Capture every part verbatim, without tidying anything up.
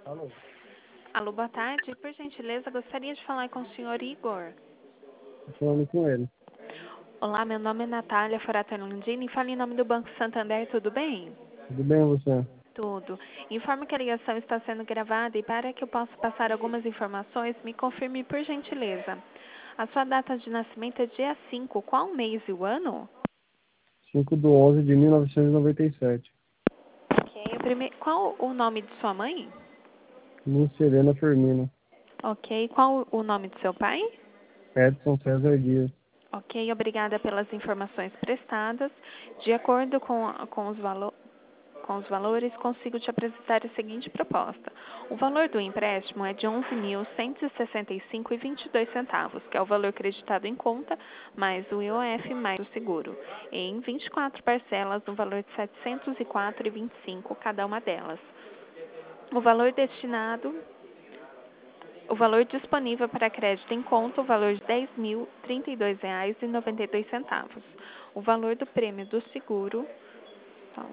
Alô, Alô, boa tarde. Por gentileza, gostaria de falar com o senhor Igor. tô falando com ele. Olá, meu nome é Natália Foratelandini. Falo em nome do Banco Santander, tudo bem? Tudo bem você? Tudo. Informo que a ligação está sendo gravada e para que eu possa passar algumas informações, me confirme por gentileza. A sua data de nascimento é dia cinco. Qual o mês e o ano? cinco de onze de mil novecentos e noventa e sete. Ok. O prime... Qual o nome de sua mãe? Lúcia Helena Firmino. Ok. Qual o nome do seu pai? Edson César Dias. Ok, obrigada pelas informações prestadas. De acordo com, com, os valo, com os valores, consigo te apresentar a seguinte proposta. O valor do empréstimo é de onze mil cento e sessenta e cinco reais e vinte e dois centavos, que é o valor creditado em conta, mais o I O F mais o seguro, em vinte e quatro parcelas no valor de setecentos e quatro reais e vinte e cinco centavos cada uma delas. O valor destinado O valor disponível para crédito em conta, o valor de dez mil e trinta e dois reais e noventa e dois centavos. O valor do prêmio do seguro, então,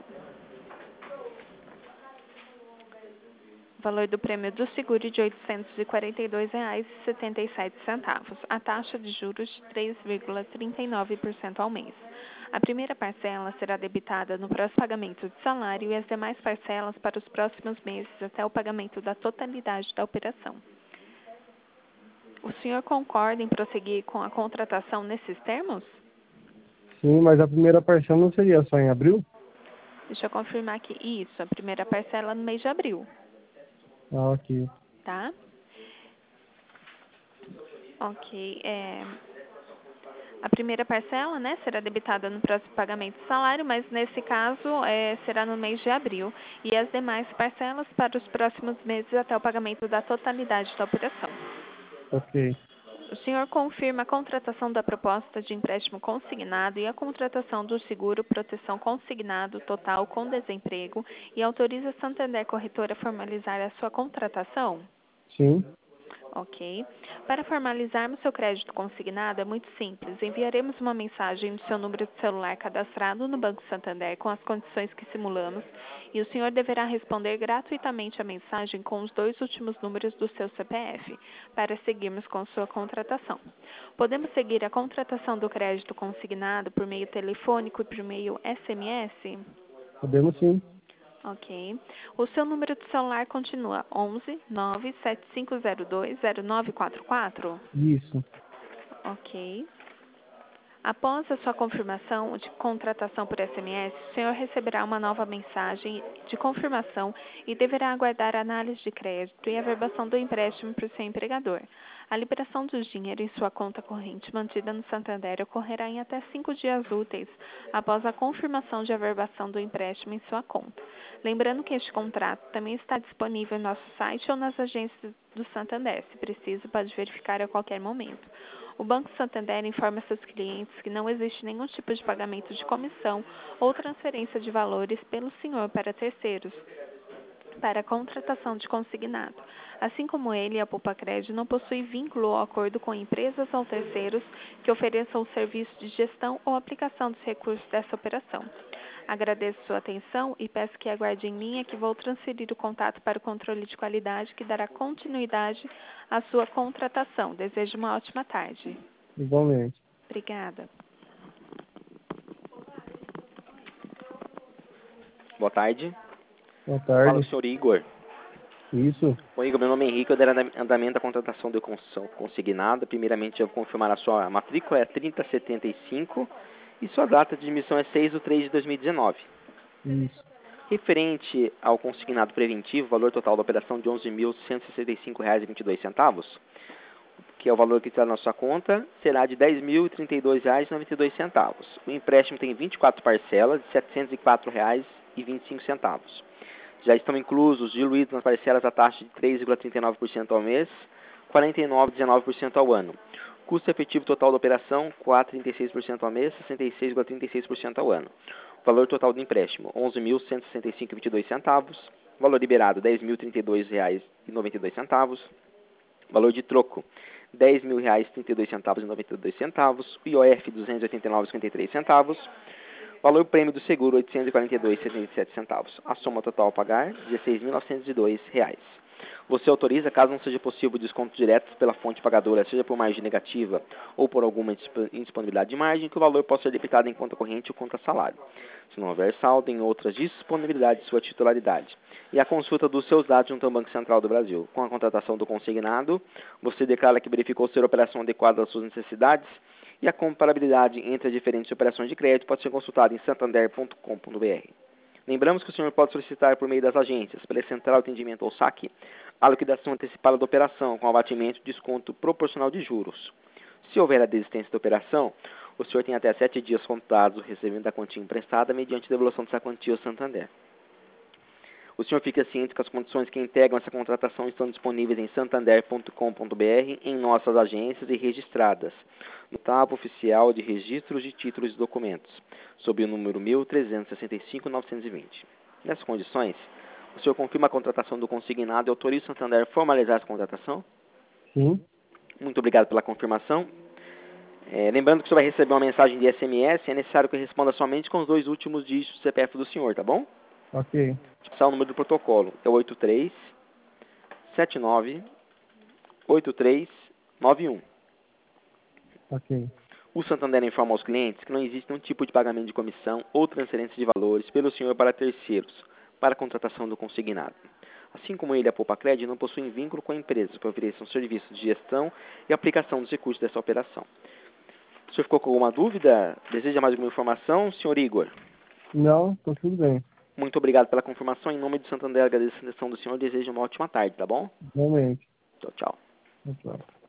o valor do prêmio do seguro de oitocentos e quarenta e dois reais e setenta e sete centavos. A taxa de juros de três vírgula trinta e nove por cento ao mês. A primeira parcela será debitada no próximo pagamento de salário e as demais parcelas para os próximos meses até o pagamento da totalidade da operação. O senhor concorda em prosseguir com a contratação nesses termos? Sim, mas a primeira parcela não seria só em abril? Deixa eu confirmar aqui. Isso, a primeira parcela no mês de abril, Ah, ok. tá? Ok. É, a primeira parcela, né, será debitada no próximo pagamento do salário, mas nesse caso é, será no mês de abril. E as demais parcelas para os próximos meses até o pagamento da totalidade da operação. Ok. O senhor confirma a contratação da proposta de empréstimo consignado e a contratação do seguro proteção consignado total com desemprego e autoriza a Santander Corretora a formalizar a sua contratação? Sim. Ok. Para formalizarmos seu crédito consignado é muito simples. Enviaremos uma mensagem no seu número de celular cadastrado no Banco Santander com as condições que simulamos e o senhor deverá responder gratuitamente a mensagem com os dois últimos números do seu C P F para seguirmos com sua contratação. Podemos seguir a contratação do crédito consignado por meio telefônico e por meio S M S? Podemos sim. Ok. O seu número de celular continua onze nove sete cinco zero dois zero nove quatro quatro? Isso. Ok. Após a sua confirmação de contratação por S M S, o senhor receberá uma nova mensagem de confirmação e deverá aguardar a análise de crédito e a averbação do empréstimo por seu empregador. A liberação do dinheiro em sua conta corrente mantida no Santander ocorrerá em até cinco dias úteis após a confirmação de averbação do empréstimo em sua conta. Lembrando que este contrato também está disponível em nosso site ou nas agências do Santander. Se preciso, pode verificar a qualquer momento. O Banco Santander informa seus clientes que não existe nenhum tipo de pagamento de comissão ou transferência de valores pelo senhor para terceiros para a contratação de consignado. Assim como ele, a Poupa Crédito não possui vínculo ou acordo com empresas ou terceiros que ofereçam o serviço de gestão ou aplicação dos recursos dessa operação. Agradeço sua atenção e peço que aguarde em linha que vou transferir o contato para o controle de qualidade que dará continuidade à sua contratação. Desejo uma ótima tarde. Igualmente. Obrigada. Boa tarde. Boa Fala o tarde. senhor Igor. Isso. Oi, Igor, meu nome é Henrique, eu darei andamento da contratação de construção consignada. Primeiramente, eu vou confirmar a sua matrícula, é trinta setenta e cinco e sua data de emissão é seis de três de dois mil e dezenove. Isso. Referente ao consignado preventivo, o valor total da operação de onze mil cento e sessenta e cinco reais e vinte e dois centavos, que é o valor que está na sua conta, será de dez mil e trinta e dois reais e noventa e dois centavos. O empréstimo tem vinte e quatro parcelas de setecentos e quatro reais e vinte e cinco centavos. Já estão inclusos, diluídos nas parcelas, a taxa de três vírgula trinta e nove por cento ao mês, quarenta e nove vírgula dezenove por cento ao ano. Custo efetivo total da operação, quatro vírgula trinta e seis por cento ao mês, sessenta e seis vírgula trinta e seis por cento ao ano. Valor total do empréstimo, onze mil cento e sessenta e cinco reais e vinte e dois centavos. Valor liberado, dez mil e trinta e dois reais e noventa e dois centavos. Valor de troco, dez mil reais e trinta e dois centavos e noventa e dois centavos. O I O F, duzentos e oitenta e nove reais e cinquenta e três centavos. Valor prêmio do seguro, oitocentos e quarenta e dois reais e setenta e sete centavos. A soma total a pagar, dezesseis mil novecentos e dois reais. Você autoriza, caso não seja possível desconto direto pela fonte pagadora, seja por margem negativa ou por alguma indisponibilidade de margem, que o valor possa ser debitado em conta corrente ou conta salário, se não houver saldo em outras disponibilidades de sua titularidade. E a consulta dos seus dados junto ao Banco Central do Brasil. Com a contratação do consignado, você declara que verificou ser a operação adequada às suas necessidades e a comparabilidade entre as diferentes operações de crédito pode ser consultada em santander ponto com ponto br. Lembramos que o senhor pode solicitar por meio das agências, pela central de atendimento ou saque, a liquidação antecipada da operação com abatimento de desconto proporcional de juros. Se houver a desistência da operação, o senhor tem até sete dias contados recebendo a quantia emprestada mediante devolução dessa quantia ao Santander. O senhor fica ciente que as condições que integram essa contratação estão disponíveis em santander ponto com ponto br, em nossas agências e registradas, no tablo oficial de registros de títulos e documentos, sob o número mil trezentos e sessenta e cinco ponto novecentos e vinte. Nessas condições, o senhor confirma a contratação do consignado e autoriza o Santander a formalizar essa contratação? Sim. Muito obrigado pela confirmação. É, lembrando que o senhor vai receber uma mensagem de S M S, é necessário que responda somente com os dois últimos dígitos do C P F do senhor, tá bom? Ok. Passar o número do protocolo, é o oito três sete nove oito três nove um. Ok. O Santander informa aos clientes que não existe nenhum tipo de pagamento de comissão ou transferência de valores pelo senhor para terceiros, para a contratação do consignado. Assim como ele, a Poupa Cred, não possuem vínculo com a empresa para oferecer um serviço de gestão e aplicação dos recursos dessa operação. O senhor ficou com alguma dúvida? Deseja mais alguma informação, senhor Igor? Não, tá tudo bem. Muito obrigado pela confirmação. Em nome do Santander, agradeço a atenção do senhor e desejo uma ótima tarde, tá bom? Realmente. Tchau, tchau. Tchau.